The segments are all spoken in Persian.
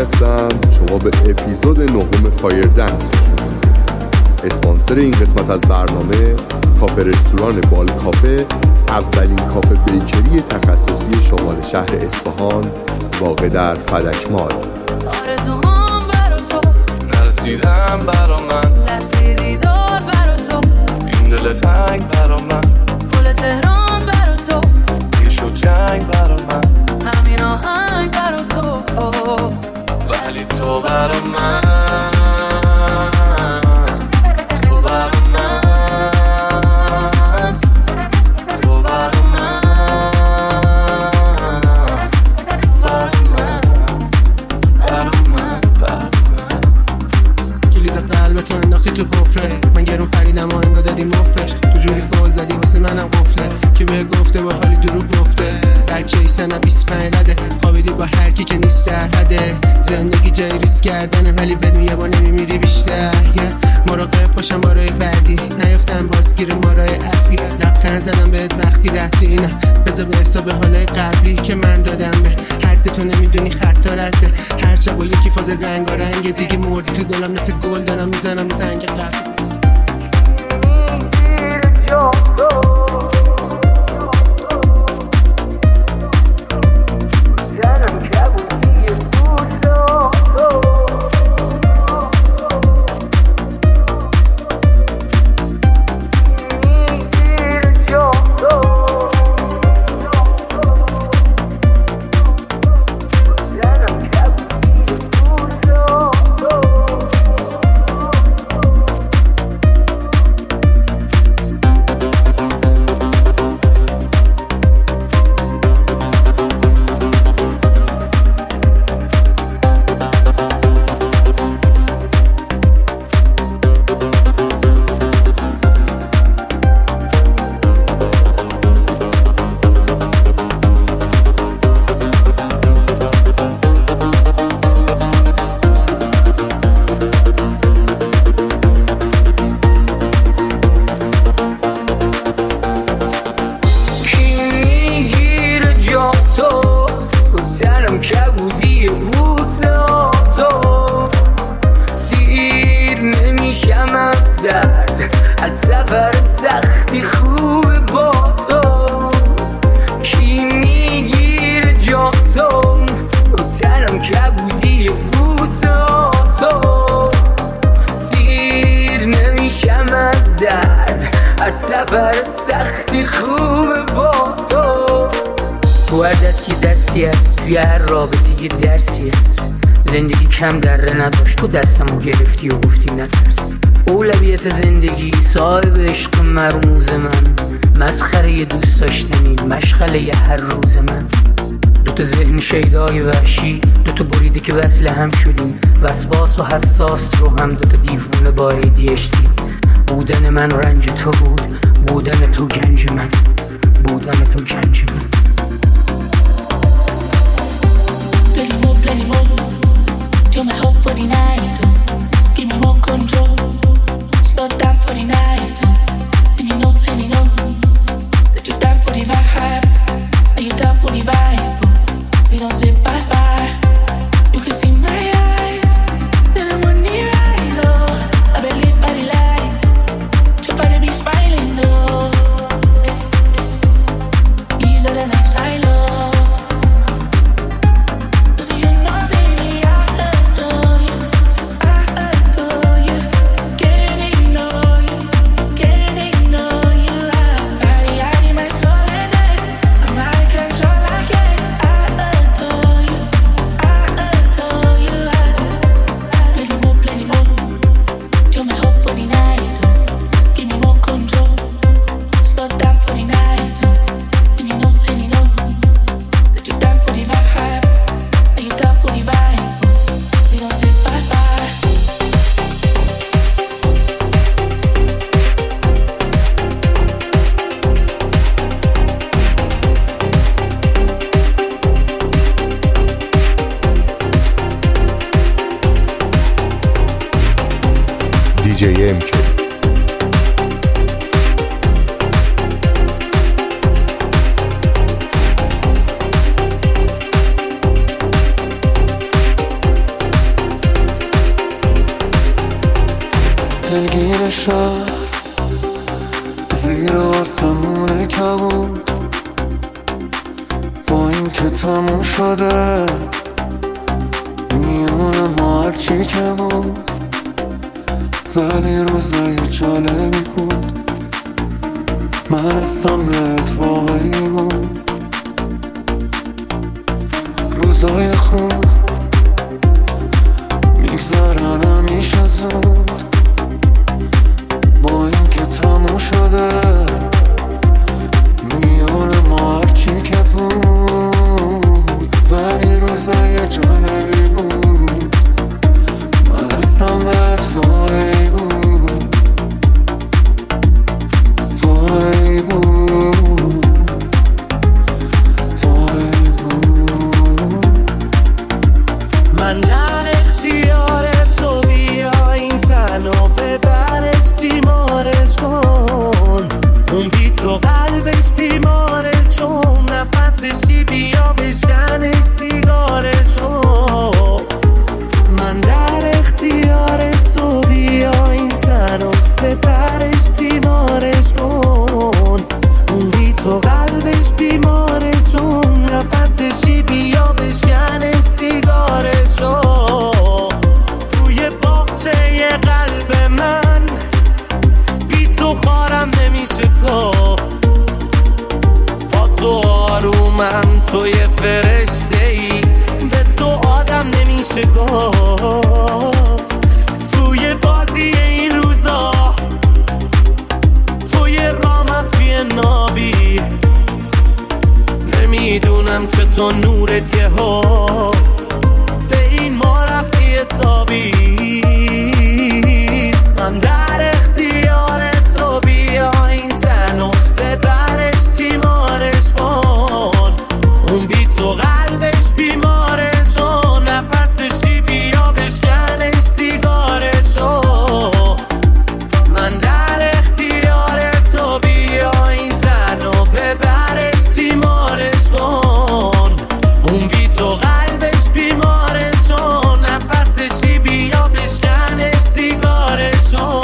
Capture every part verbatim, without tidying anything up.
هستم. شما به اپیزود نهم فایر دنس گوش می‌کنید. اسپانسر این قسمت از برنامه کافه رستوران بال کافه، اولین کافه بیکری تخصصی شمال شهر اصفهان واقع در فدک مال. آرزوهام برا تو نرسیدم برا من، لحظه دیدار برا تو، این دل تنگ برا من، گل تهران برا تو، یه شد جنگ برا من، همین آهنگ برا تو، ولی تو برا من، تو برا من، تو برا من، برا من، برا من، برا من. کلید قلبتو انداختی تو حفره، من گرون خریدم و انگار دادی مفرش، تو جوری فول زدی واسه منم قفله، که به گفته با حالی دروغ گفته، بچه ای سنه بیست پنج لده، خوابیدی با هر کی که نیست در حده، زندگی جای ریسک کردنه ولی بدون یه با نمیمیری بیشتر، yeah. مراقب باشم برای بعدی، نیفتم بازگیر مارای افی، لبخند زدم بهت وقتی رفتی، اینا بذار به حساب حالای قبلی که من دادم به حد تو، نمیدونی خطا رده، هر شب با یکی فاز رنگا رنگ دیگه، مردی تو دلم مثل گل دارم میزنم زنگ قبل. سفر سختی خوبه با تو، تو هر دست یه دستی هست، توی هر رابطه یه درسی هست، زندگی کم دره نداشت، تو دستمو گرفتی و گفتی نترس، اولویت زندگی صاحب عشق مرموز من، مسخره یه دوست داشتنی، مشغله یه هر روز من، دوتا ذهن شیدای وحشی، دوتا بریده که وصل هم شدیم، وسواس و حساس رو هم دوتا دیوونه با ای دی اچ دی، بودن من رنج تو بود، بودن تو گنج من، بودن تو گنج من. Plenty more, plenty more. You're my hope for the night. Oh. Give me more control. Slow down for the night. Oh. And you know, and you know that you're down for the vibe. And you're down for the vibe. Oh. We don't say bye bye. You can see my eyes. Then I want the rise. Oh, I believe by the light. Your body be smiling. Oh, easier than a silo. دی جی ام کی. آسمون کبود با این که تموم شده میون ما هرچی که بود ولی روزای جالبی بود من استمرت واقعی بود روزای خوب میگذرن همیشه زود با این که تموم شده میون ما هرچی که بود ولی روزای جالبی بود من استمرت واقعی بود واقعی بود واقعی بود من در اختیار تو بیا این تنو ببرش تیمارش کن اون بی تو قلبش بیماره چون نفسشی بیا بشکنش سیگارش کن من در اختیار تو بیا این تنو ببرش تیمارش کن اون بی تو قلبش بیماره چون نفسشی بیا بشکنش سیگارش کن توی باغچه قلب من بی تو خارم نمیشه گفت با تو آرومم توی فرشته ای به تو آدم نمیشه گفت توی بازی این روزا توی رامفی نابی نمیدونم که تو نورت یه ها به این ما رفتی تابی من در اختیار تو بیا این تنو ببرش تیمارش کن اون بی تو قلبش بیماره چون نفسشی بیا بشکنش سیگارشو من در اختیار تو بیا این تنو ببرش تیمارش کن اون بی تو قلبش بیماره چون نفسشی بیا بشکنش سیگارشو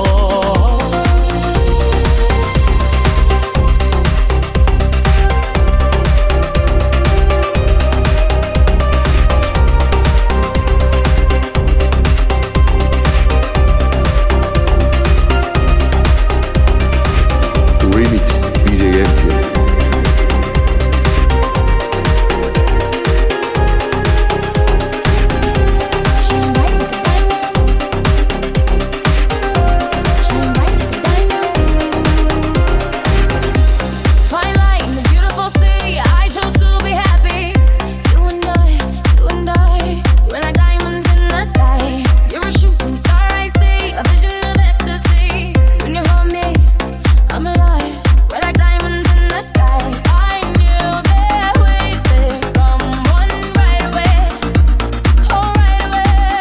Remix دی جی ام کی. Fine light in the beautiful sea. I chose to be happy. You and I, you and I, we're like diamonds in the sky. You're a shooting star, I see, a vision of ecstasy. When you hold me, I'm alive. We're like diamonds in the sky. I knew that we'd become one right away. Oh, right away.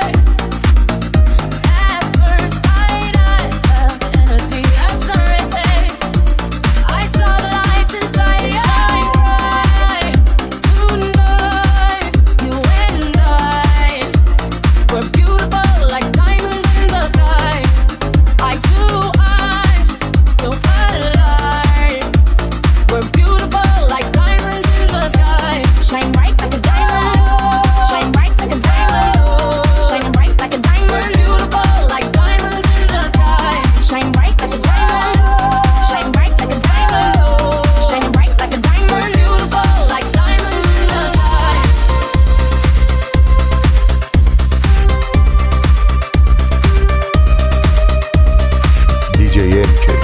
At first sight, I felt energy of sun rays. I saw the light inside you. Shine bright tonight. You and I, we're beautiful like diamonds in the sky. I too, I'm so alive. We're beautiful like diamonds in the sky. Shine bright like a diamond. Shine bright like a diamond. Shine bright like a diamond. Beautiful like diamonds in the sky. Shine bright like a diamond. Shine bright like a diamond. Shine bright like a diamond. Beautiful like diamonds in the sky. دی جی ام کی.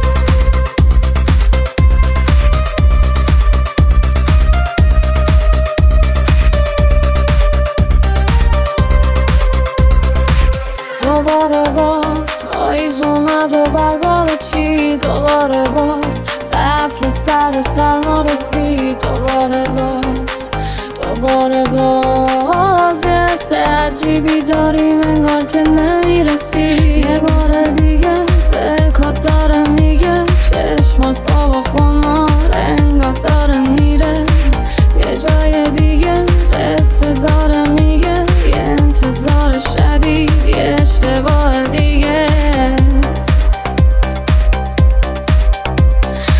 دوباره باز پاییز اومد و برگا چی دوباره باز فصل سر سرما رسید دوباره باز دوباره باز یه حس عجیبی داریم انگار که نمیرسی یه بار دیگه بلکات داره میگه چشمات خواب و خمار انگار داره میره یه جای دیگه قصه داره میگه یه انتظار شدید یه اشتباه دیگه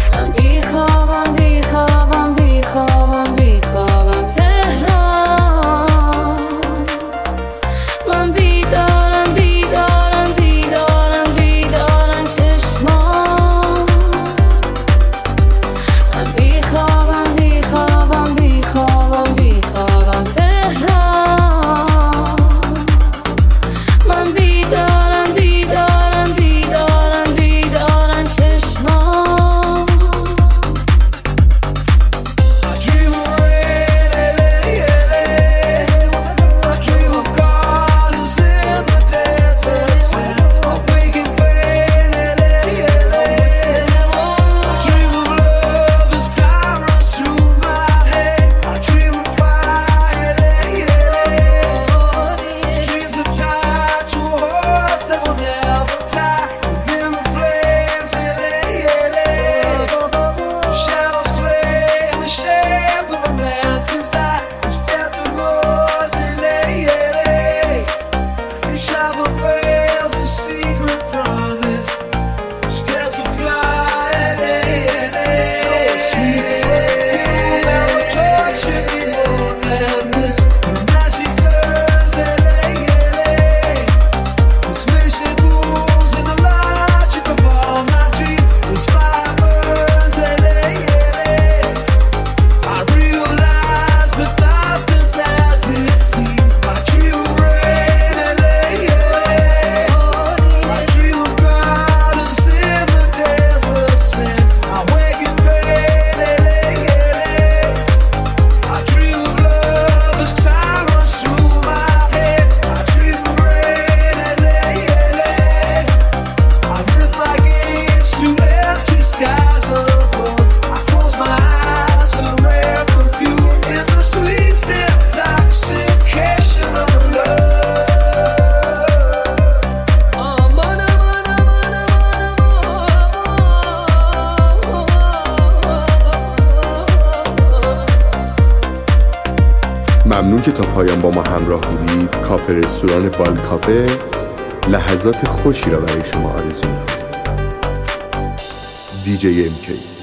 که تا پایان با ما همراه بودید. کافه رستوران بال کافه لحظات خوشی را برای شما آرزو می‌کند. دی جی ام کی